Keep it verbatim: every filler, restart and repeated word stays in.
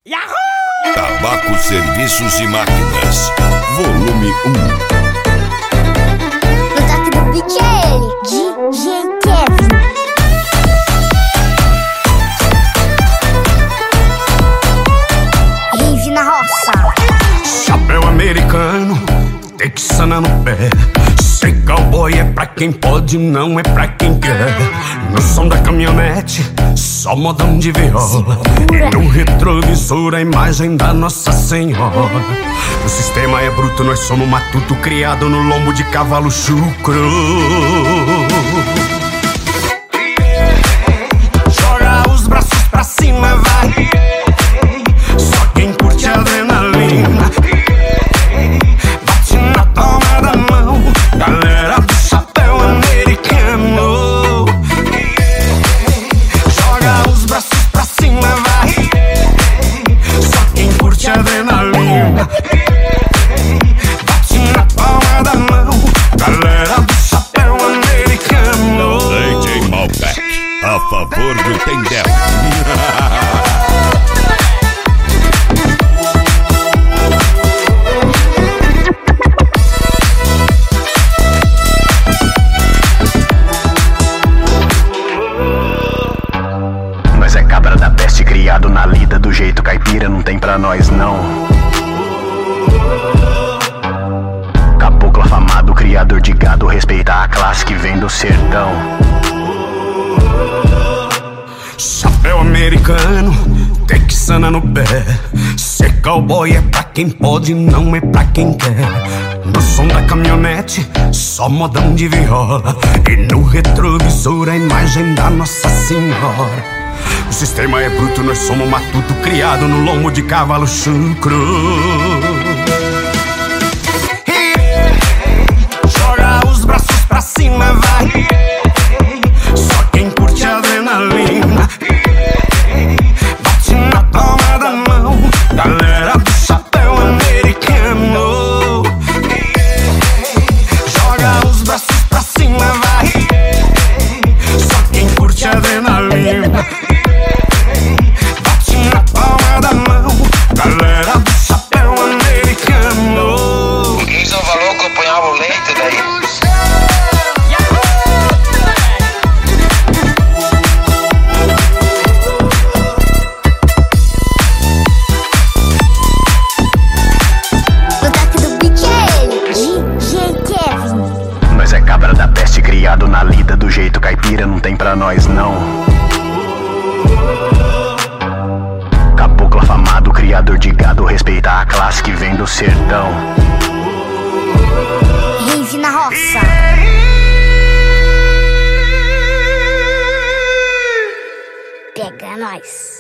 Yahoo! Tabaco, Serviços e Máquinas, volume um. No toque do beat é ele, D J Kevin. Rave na roça. Chapéu americano, texana no pé. Ser cowboy é pra quem pode, não é pra quem quer. No som da caminhonete, só modão de viola. E no retrovisor a imagem da Nossa Senhora. O sistema é bruto, nós somos matuto criado no lombo de cavalo chucro. Joga os braços pra cima, vai. Só quem curte adrenalina. Bate na palma da mão, galera do chapéu americano. Joga os braços pra cima, vai. Só quem curte adrenalina. Bate na palma da mão, galera do chapéu americano. D J Malbec, a favor do Tendel. Nós é cabra da peste, criado na lida do jeito caipira, não tem pra nós não. Caboclo afamado, criador de gado, respeita a classe que vem do sertão. Chapéu americano, texana no pé. Ser cowboy é pra quem pode, não é pra quem quer. No som da caminhonete, só modão de viola. E no retrovisor a imagem da Nossa Senhora. O sistema é bruto, nós somos matuto criado no lombo de cavalo chucro. Joga os braços pra cima, vai. Só quem curte adrenalina. Bate na palma da mão, galera do chapéu americano. Joga os braços pra cima, vai. Só quem curte adrenalina. Bate na palma da mão, galera do chapéu americano. Ninguém só falou que eu apanhava o leite daí. No toque do beat é ele, D J Kevin. Nós é cabra da peste, criado na lida do jeito caipira, não tem pra nós não. Caboclo afamado, criador de gado, respeita a classe que vem do sertão. Rave na roça. Pega nós.